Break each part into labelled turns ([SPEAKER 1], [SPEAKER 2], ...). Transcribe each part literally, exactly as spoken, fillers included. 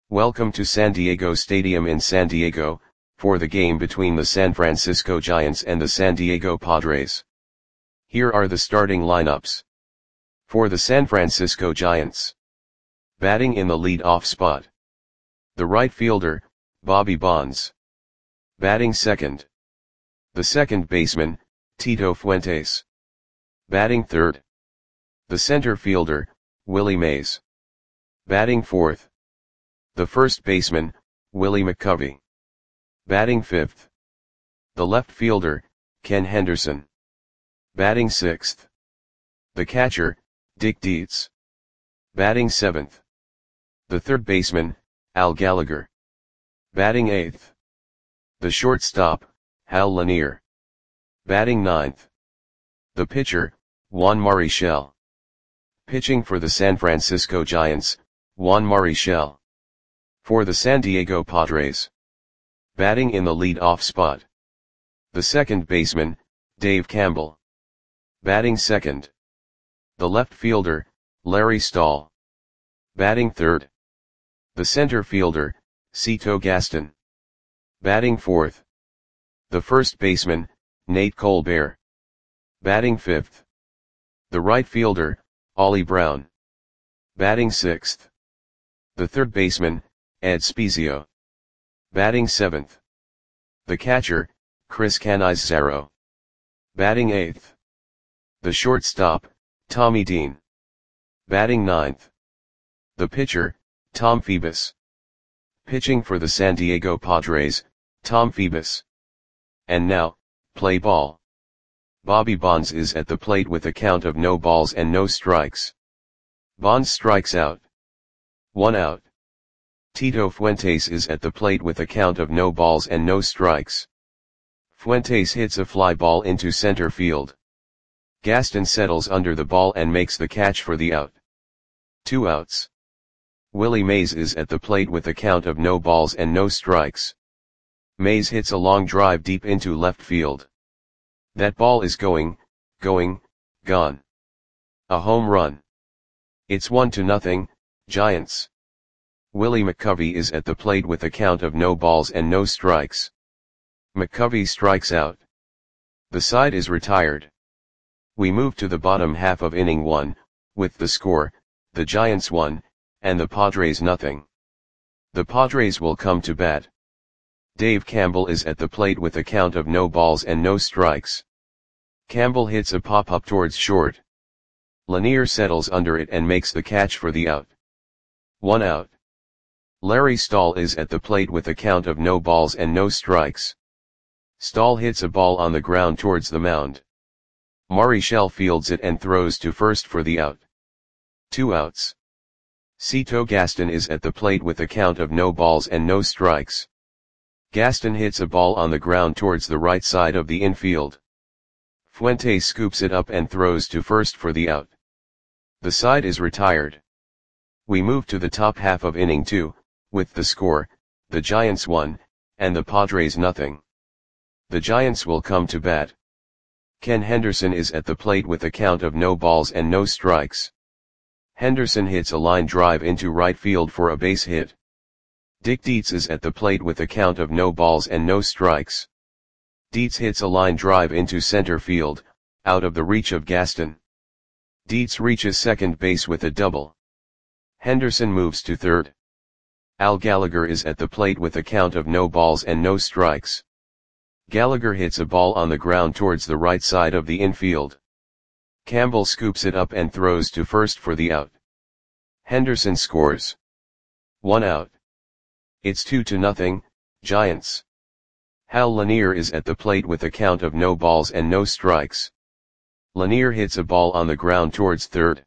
[SPEAKER 1] Welcome to San Diego Stadium in San Diego, for the game between the San Francisco Giants and the San Diego Padres. Here are the starting lineups. For the San Francisco Giants. Batting in the lead-off spot. The right fielder, Bobby Bonds. Batting second. The second baseman, Tito Fuentes. Batting third. The center fielder, Willie Mays. Batting fourth. The first baseman, Willie McCovey. Batting fifth. The left fielder, Ken Henderson. Batting sixth. The catcher, Dick Dietz. Batting seventh. The third baseman, Al Gallagher. Batting eighth. The shortstop, Hal Lanier. Batting ninth. The pitcher, Juan Marichal. Pitching for the San Francisco Giants, Juan Marichal. For the San Diego Padres. Batting in the lead-off spot. The second baseman, Dave Campbell. Batting second. The left fielder, Larry Stahl. Batting third. The center fielder, Cito Gaston. Batting fourth. The first baseman, Nate Colbert. Batting fifth. The right fielder, Ollie Brown. Batting sixth. The third baseman, Ed Spezio. Batting seventh. The catcher, Chris Cannizzaro. Batting eighth. The shortstop, Tommy Dean. Batting ninth. The pitcher, Tom Phoebus. Pitching for the San Diego Padres, Tom Phoebus. And now, play ball. Bobby Bonds is at the plate with a count of no balls and no strikes. Bonds strikes out. One out. Tito Fuentes is at the plate with a count of no balls and no strikes. Fuentes hits a fly ball into center field. Gaston settles under the ball and makes the catch for the out. Two outs. Willie Mays is at the plate with a count of no balls and no strikes. Mays hits a long drive deep into left field. That ball is going, going, gone. A home run. It's one to nothing, Giants. Willie McCovey is at the plate with a count of no balls and no strikes. McCovey strikes out. The side is retired. We move to the bottom half of inning one, with the score, the Giants one, and the Padres nothing. The Padres will come to bat. Dave Campbell is at the plate with a count of no balls and no strikes. Campbell hits a pop-up towards short. Lanier settles under it and makes the catch for the out. One out. Larry Stahl is at the plate with a count of no balls and no strikes. Stahl hits a ball on the ground towards the mound. Marichal fields it and throws to first for the out. Two outs. Cito Gaston is at the plate with a count of no balls and no strikes. Gaston hits a ball on the ground towards the right side of the infield. Fuentes scoops it up and throws to first for the out. The side is retired. We move to the top half of inning two, with the score, the Giants one, and the Padres nothing. The Giants will come to bat. Ken Henderson is at the plate with a count of no balls and no strikes. Henderson hits a line drive into right field for a base hit. Dick Dietz is at the plate with a count of no balls and no strikes. Dietz hits a line drive into center field, out of the reach of Gaston. Dietz reaches second base with a double. Henderson moves to third. Al Gallagher is at the plate with a count of no balls and no strikes. Gallagher hits a ball on the ground towards the right side of the infield. Campbell scoops it up and throws to first for the out. Henderson scores. One out. It's two to nothing, Giants. Hal Lanier is at the plate with a count of no balls and no strikes. Lanier hits a ball on the ground towards third.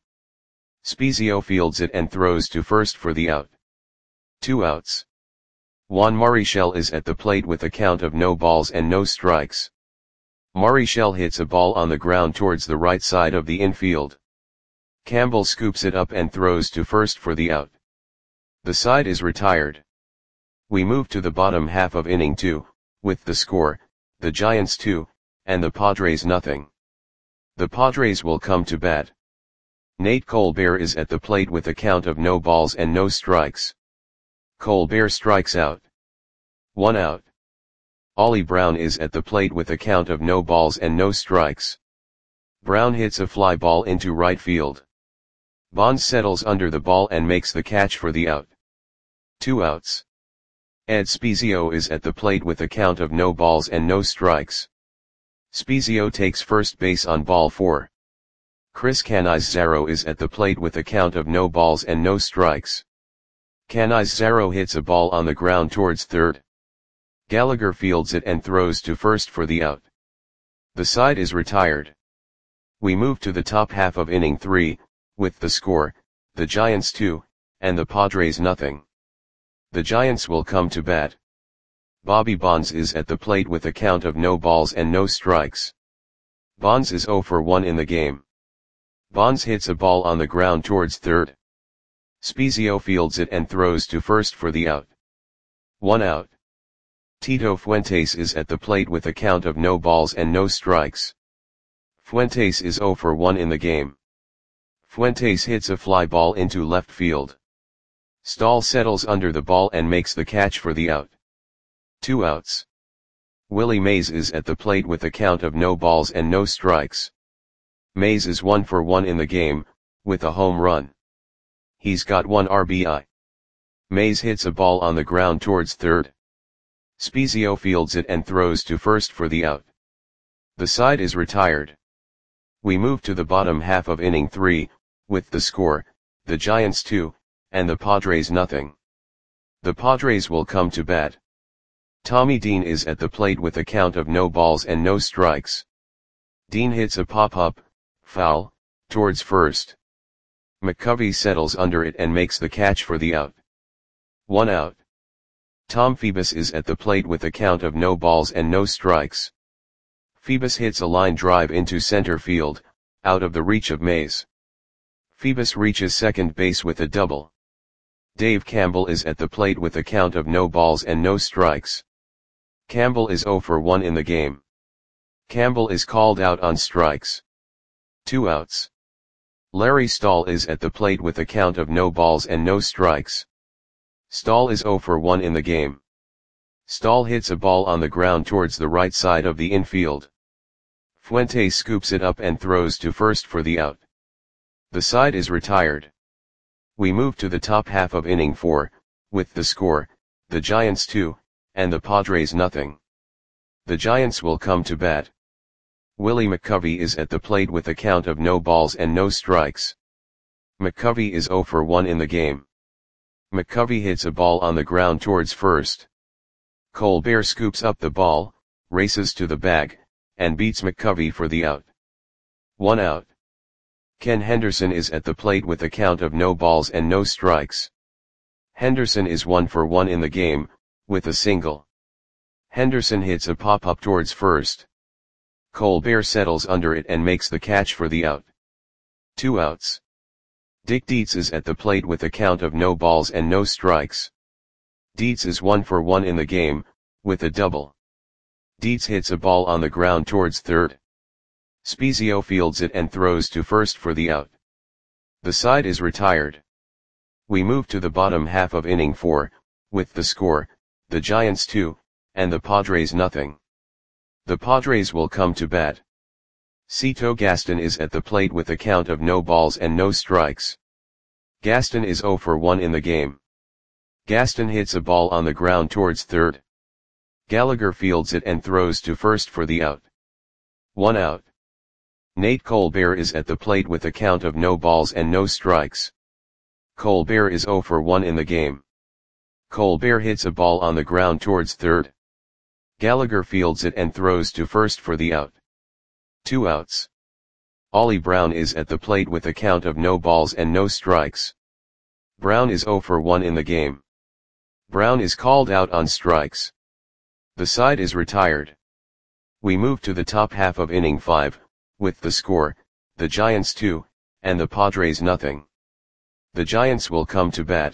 [SPEAKER 1] Spezio fields it and throws to first for the out. Two outs. Juan Marichal is at the plate with a count of no balls and no strikes. Marichal hits a ball on the ground towards the right side of the infield. Campbell scoops it up and throws to first for the out. The side is retired. We move to the bottom half of inning two, with the score, the Giants two, and the Padres nothing. The Padres will come to bat. Nate Colbert is at the plate with a count of no balls and no strikes. Colbert strikes out. One out. Ollie Brown is at the plate with a count of no balls and no strikes. Brown hits a fly ball into right field. Bonds settles under the ball and makes the catch for the out. Two outs. Ed Spezio is at the plate with a count of no balls and no strikes. Spezio takes first base on ball four. Chris Canizaro is at the plate with a count of no balls and no strikes. Canizaro hits a ball on the ground towards third. Gallagher fields it and throws to first for the out. The side is retired. We move to the top half of inning three, with the score, the Giants two, and the Padres nothing. The Giants will come to bat. Bobby Bonds is at the plate with a count of no balls and no strikes. Bonds is oh for one in the game. Bonds hits a ball on the ground towards third. Spezio fields it and throws to first for the out. One out. Tito Fuentes is at the plate with a count of no balls and no strikes. Fuentes is oh for one in the game. Fuentes hits a fly ball into left field. Stahl settles under the ball and makes the catch for the out. Two outs. Willie Mays is at the plate with a count of no balls and no strikes. Mays is one for one in the game, with a home run. He's got one R B I. Mays hits a ball on the ground towards third. Spezio fields it and throws to first for the out. The side is retired. We move to the bottom half of inning three, with the score, the Giants two, and the Padres nothing. The Padres will come to bat. Tommy Dean is at the plate with a count of no balls and no strikes. Dean hits a pop-up, foul, towards first. McCovey settles under it and makes the catch for the out. One out. Tom Phoebus is at the plate with a count of no balls and no strikes. Phoebus hits a line drive into center field, out of the reach of Mays. Phoebus reaches second base with a double. Dave Campbell is at the plate with a count of no balls and no strikes. Campbell is oh for one in the game. Campbell is called out on strikes. Two outs. Larry Stahl is at the plate with a count of no balls and no strikes. Stahl is oh for one in the game. Stahl hits a ball on the ground towards the right side of the infield. Fuentes scoops it up and throws to first for the out. The side is retired. We move to the top half of inning four, with the score, the Giants two, and the Padres nothing. The Giants will come to bat. Willie McCovey is at the plate with a count of no balls and no strikes. McCovey is oh for one in the game. McCovey hits a ball on the ground towards first. Colbert scoops up the ball, races to the bag, and beats McCovey for the out. One out. Ken Henderson is at the plate with a count of no balls and no strikes. Henderson is one for one in the game, with a single. Henderson hits a pop-up towards first. Colbert settles under it and makes the catch for the out. Two outs. Dick Dietz is at the plate with a count of no balls and no strikes. Dietz is one for one in the game, with a double. Dietz hits a ball on the ground towards third. Spezio fields it and throws to first for the out. The side is retired. We move to the bottom half of inning four, with the score, the Giants two, and the Padres nothing. The Padres will come to bat. Cito Gaston is at the plate with a count of no balls and no strikes. Gaston is oh for one in the game. Gaston hits a ball on the ground towards third. Gallagher fields it and throws to first for the out. One out. Nate Colbert is at the plate with a count of no balls and no strikes. Colbert is oh for one in the game. Colbert hits a ball on the ground towards third. Gallagher fields it and throws to first for the out. Two outs. Ollie Brown is at the plate with a count of no balls and no strikes. Brown is oh for one in the game. Brown is called out on strikes. The side is retired. We move to the top half of inning five, with the score, the Giants two, and the Padres nothing. The Giants will come to bat.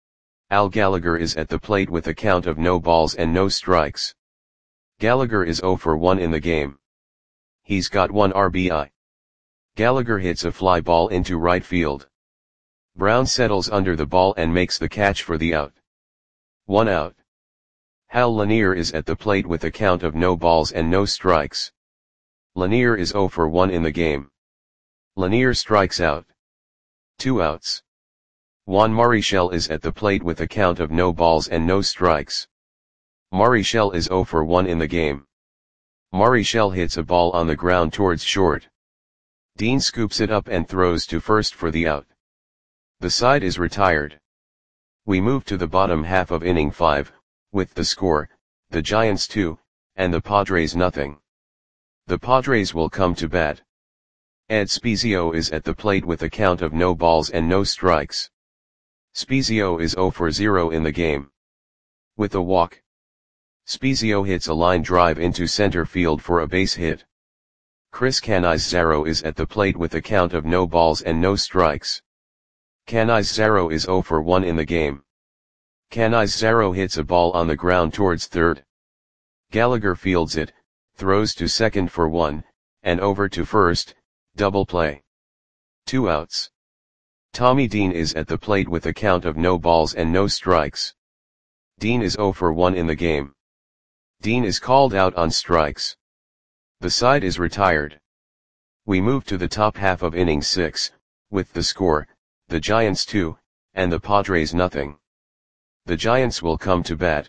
[SPEAKER 1] Al Gallagher is at the plate with a count of no balls and no strikes. Gallagher is oh for one in the game. He's got one R B I. Gallagher hits a fly ball into right field. Brown settles under the ball and makes the catch for the out. One out. Hal Lanier is at the plate with a count of no balls and no strikes. Lanier is zero for one in the game. Lanier strikes out. Two outs. Juan Marichal is at the plate with a count of no balls and no strikes. Marichal is zero for one in the game. Marichal hits a ball on the ground towards short. Dean scoops it up and throws to first for the out. The side is retired. We move to the bottom half of inning five, with the score, the Giants two, and the Padres nothing. The Padres will come to bat. Ed Spezio is at the plate with a count of no balls and no strikes. Spezio is zero for zero in the game. With a walk, Spezio hits a line drive into center field for a base hit. Chris Canizaro is at the plate with a count of no balls and no strikes. Canizaro is zero for one in the game. Canizaro hits a ball on the ground towards third. Gallagher fields it, throws to second for one, and over to first, double play. Two outs. Tommy Dean is at the plate with a count of no balls and no strikes. Dean is zero for one in the game. Dean is called out on strikes. The side is retired. We move to the top half of inning six, with the score, the Giants two, and the Padres nothing. The Giants will come to bat.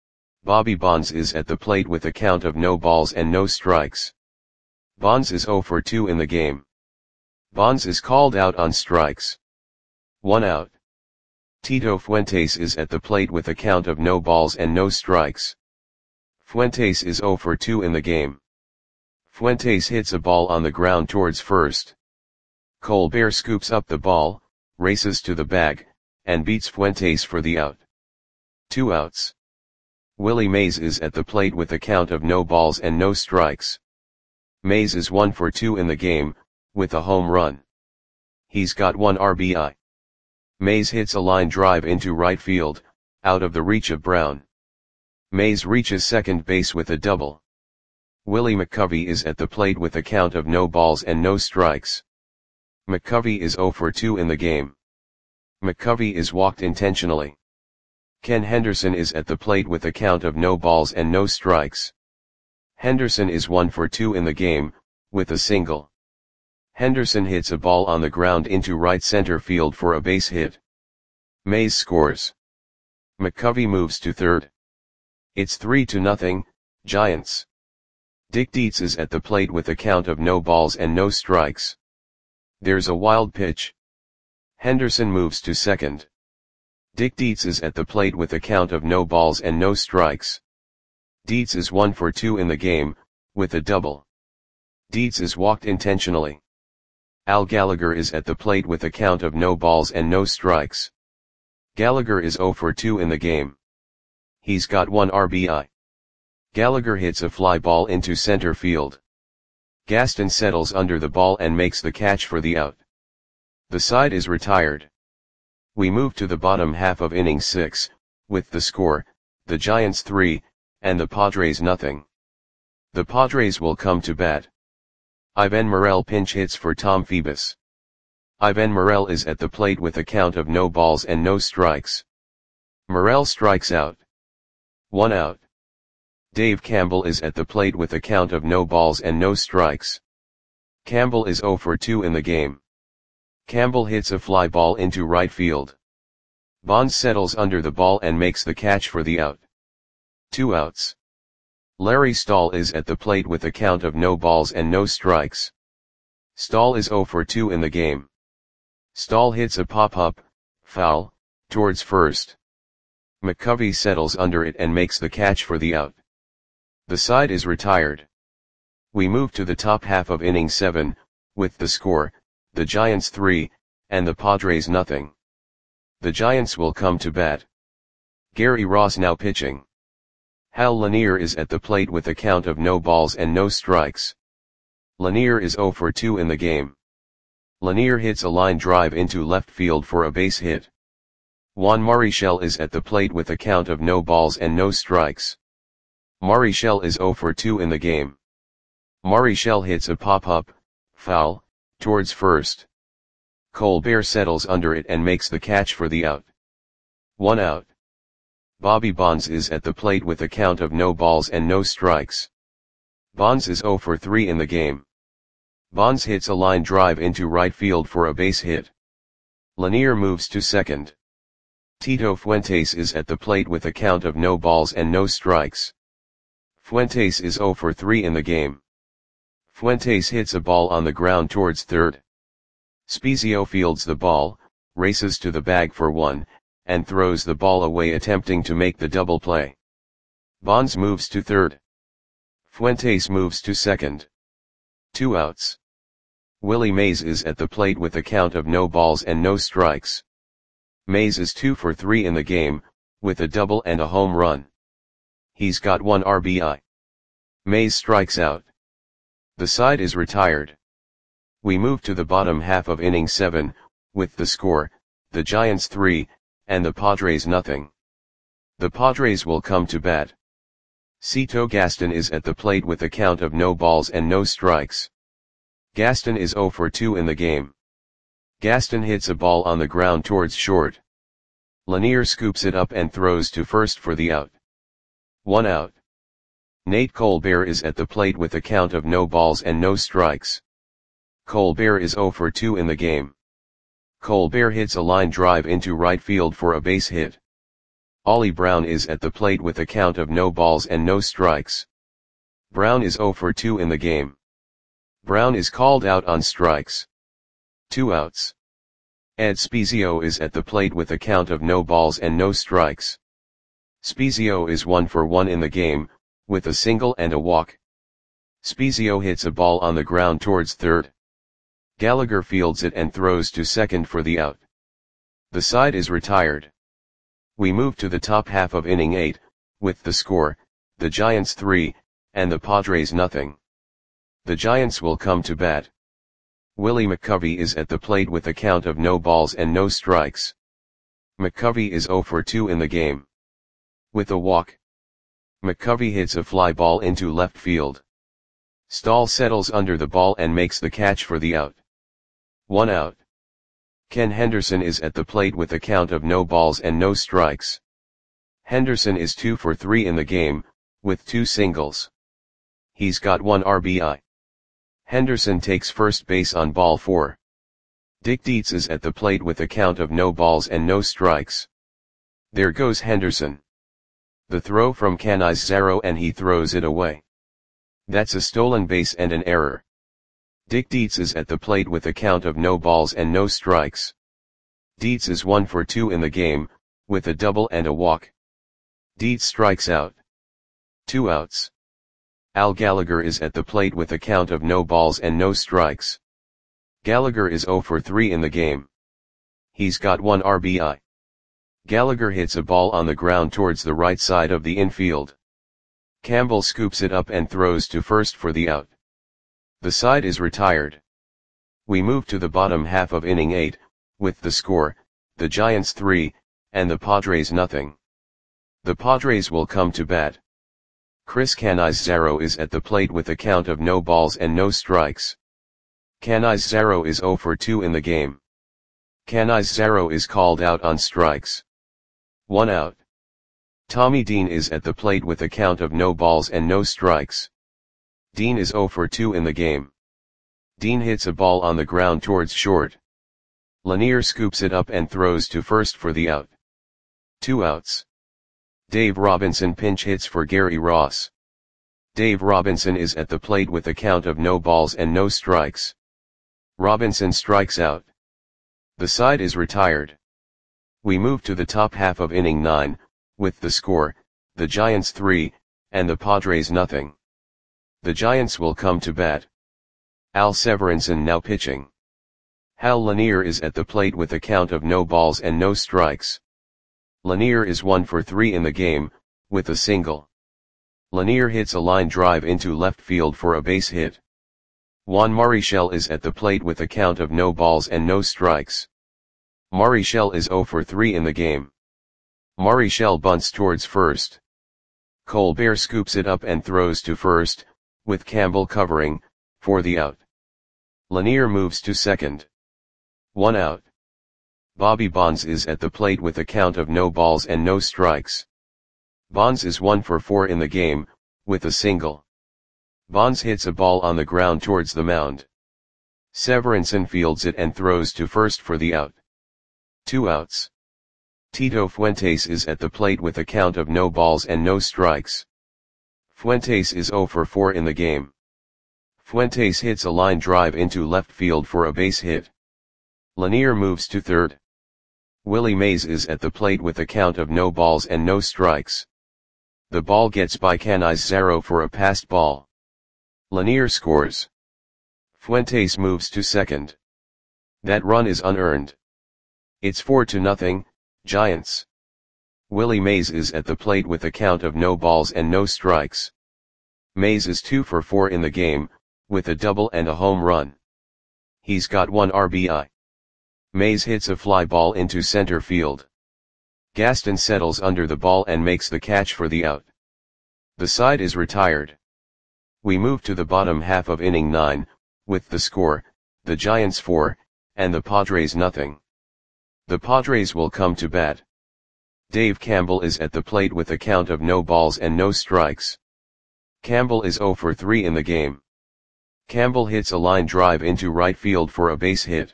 [SPEAKER 1] Bobby Bonds is at the plate with a count of no balls and no strikes. Bonds is zero for two in the game. Bonds is called out on strikes. One out. Tito Fuentes is at the plate with a count of no balls and no strikes. Fuentes is zero for two in the game. Fuentes hits a ball on the ground towards first. Colbert scoops up the ball, races to the bag, and beats Fuentes for the out. Two outs. Willie Mays is at the plate with a count of no balls and no strikes. Mays is one for two in the game, with a home run. He's got one R B I. Mays hits a line drive into right field, out of the reach of Brown. Mays reaches second base with a double. Willie McCovey is at the plate with a count of no balls and no strikes. McCovey is zero for two in the game. McCovey is walked intentionally. Ken Henderson is at the plate with a count of no balls and no strikes. Henderson is one for two in the game, with a single. Henderson hits a ball on the ground into right center field for a base hit. Mays scores. McCovey moves to third. It's three to nothing, Giants. Dick Dietz is at the plate with a count of no balls and no strikes. There's a wild pitch. Henderson moves to second. Dick Dietz is at the plate with a count of no balls and no strikes. Dietz is one for two in the game, with a double. Dietz is walked intentionally. Al Gallagher is at the plate with a count of no balls and no strikes. Gallagher is zero for two in the game. He's got one R B I. Gallagher hits a fly ball into center field. Gaston settles under the ball and makes the catch for the out. The side is retired. We move to the bottom half of inning six, with the score, the Giants three, and the Padres nothing. The Padres will come to bat. Ivan Morel pinch hits for Tom Phoebus. Ivan Morel is at the plate with a count of no balls and no strikes. Morel strikes out. One out. Dave Campbell is at the plate with a count of no balls and no strikes. Campbell is zero for two in the game. Campbell hits a fly ball into right field. Bonds settles under the ball and makes the catch for the out. Two outs. Larry Stahl is at the plate with a count of no balls and no strikes. Stahl is zero for two in the game. Stahl hits a pop-up, foul, towards first. McCovey settles under it and makes the catch for the out. The side is retired. We move to the top half of inning seven, with the score, the Giants three, and the Padres nothing. The Giants will come to bat. Gary Ross now pitching. Hal Lanier is at the plate with a count of no balls and no strikes. Lanier is zero for two in the game. Lanier hits a line drive into left field for a base hit. Juan Marichal is at the plate with a count of no balls and no strikes. Marichal is zero for two in the game. Marichal hits a pop-up, foul, towards first. Colbert settles under it and makes the catch for the out. One out. Bobby Bonds is at the plate with a count of no balls and no strikes. Bonds is zero for three in the game. Bonds hits a line drive into right field for a base hit. Lanier moves to second. Tito Fuentes is at the plate with a count of no balls and no strikes. Fuentes is zero for three in the game. Fuentes hits a ball on the ground towards third. Spezio fields the ball, races to the bag for one, and throws the ball away attempting to make the double play. Bonds moves to third. Fuentes moves to second. Two outs. Willie Mays is at the plate with a count of no balls and no strikes. Mays is two for three in the game, with a double and a home run. He's got one R B I. Mays strikes out. The side is retired. We move to the bottom half of inning seven, with the score, the Giants three, and the Padres nothing. The Padres will come to bat. Cito Gaston is at the plate with a count of no balls and no strikes. Gaston is zero for two in the game. Gaston hits a ball on the ground towards short. Lanier scoops it up and throws to first for the out. One out. Nate Colbert is at the plate with a count of no balls and no strikes. Colbert is zero for two in the game. Colbert hits a line drive into right field for a base hit. Ollie Brown is at the plate with a count of no balls and no strikes. Brown is zero for two in the game. Brown is called out on strikes. Two outs. Ed Spezio is at the plate with a count of no balls and no strikes. Spezio is one for one in the game, with a single and a walk. Spezio hits a ball on the ground towards third. Gallagher fields it and throws to second for the out. The side is retired. We move to the top half of inning eight, with the score, the Giants three, and the Padres nothing. The Giants will come to bat. Willie McCovey is at the plate with a count of no balls and no strikes. McCovey is zero for two in the game. With a walk. McCovey hits a fly ball into left field. Stahl settles under the ball and makes the catch for the out. One out. Ken Henderson is at the plate with a count of no balls and no strikes. Henderson is two for three in the game, with two singles. He's got one R B I. Henderson takes first base on ball four. Dick Dietz is at the plate with a count of no balls and no strikes. There goes Henderson. The throw from Canizares and he throws it away. That's a stolen base and an error. Dick Dietz is at the plate with a count of no balls and no strikes. Dietz is one for two in the game, with a double and a walk. Dietz strikes out. Two outs. Al Gallagher is at the plate with a count of no balls and no strikes. Gallagher is zero for three in the game. He's got one R B I. Gallagher hits a ball on the ground towards the right side of the infield. Campbell scoops it up and throws to first for the out. The side is retired. We move to the bottom half of inning eight, with the score, the Giants three, and the Padres nothing. The Padres will come to bat. Chris Canizares is at the plate with a count of no balls and no strikes. Canizares is zero for two in the game. Canizares is called out on strikes. One out. Tommy Dean is at the plate with a count of no balls and no strikes. Dean is zero for two in the game. Dean hits a ball on the ground towards short. Lanier scoops it up and throws to first for the out. Two outs. Dave Robinson pinch hits for Gary Ross. Dave Robinson is at the plate with a count of no balls and no strikes. Robinson strikes out. The side is retired. We move to the top half of inning nine, with the score, the Giants three, and the Padres nothing. The Giants will come to bat. Al Severinsen now pitching. Hal Lanier is at the plate with a count of no balls and no strikes. Lanier is one for three in the game, with a single. Lanier hits a line drive into left field for a base hit. Juan Marichal is at the plate with a count of no balls and no strikes. Marichal is zero for three in the game. Marichal bunts towards first. Colbert scoops it up and throws to first, with Campbell covering, for the out. Lanier moves to second. One out. Bobby Bonds is at the plate with a count of no balls and no strikes. Bonds is one for four in the game, with a single. Bonds hits a ball on the ground towards the mound. Severinsen fields it and throws to first for the out. Two outs. Tito Fuentes is at the plate with a count of no balls and no strikes. Fuentes is zero for four in the game. Fuentes hits a line drive into left field for a base hit. Lanier moves to third. Willie Mays is at the plate with a count of no balls and no strikes. The ball gets by Canizaro for a passed ball. Lanier scores. Fuentes moves to second. That run is unearned. It's four to nothing, Giants. Willie Mays is at the plate with a count of no balls and no strikes. Mays is two for four in the game, with a double and a home run. He's got one R B I. Mays hits a fly ball into center field. Gaston settles under the ball and makes the catch for the out. The side is retired. We move to the bottom half of inning nine, with the score, the Giants four, and the Padres nothing. The Padres will come to bat. Dave Campbell is at the plate with a count of no balls and no strikes. Campbell is zero for three in the game. Campbell hits a line drive into right field for a base hit.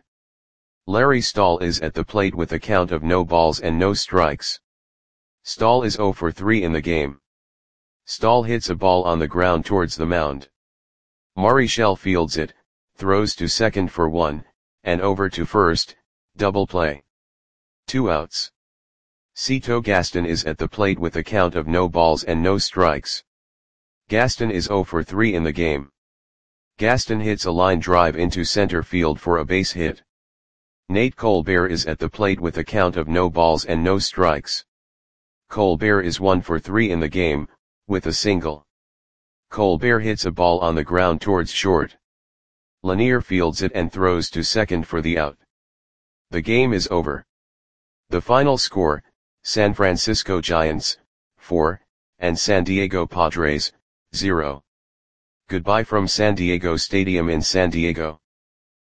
[SPEAKER 1] Larry Stahl is at the plate with a count of no balls and no strikes. Stahl is zero for three in the game. Stahl hits a ball on the ground towards the mound. Marichal fields it, throws to second for one, and over to first, double play. Two outs. Cito Gaston is at the plate with a count of no balls and no strikes. Gaston is zero for three in the game. Gaston hits a line drive into center field for a base hit. Nate Colbert is at the plate with a count of no balls and no strikes. Colbert is one for three in the game, with a single. Colbert hits a ball on the ground towards short. Lanier fields it and throws to second for the out. The game is over. The final score, San Francisco Giants, four, and San Diego Padres, zero. Goodbye from San Diego Stadium in San Diego.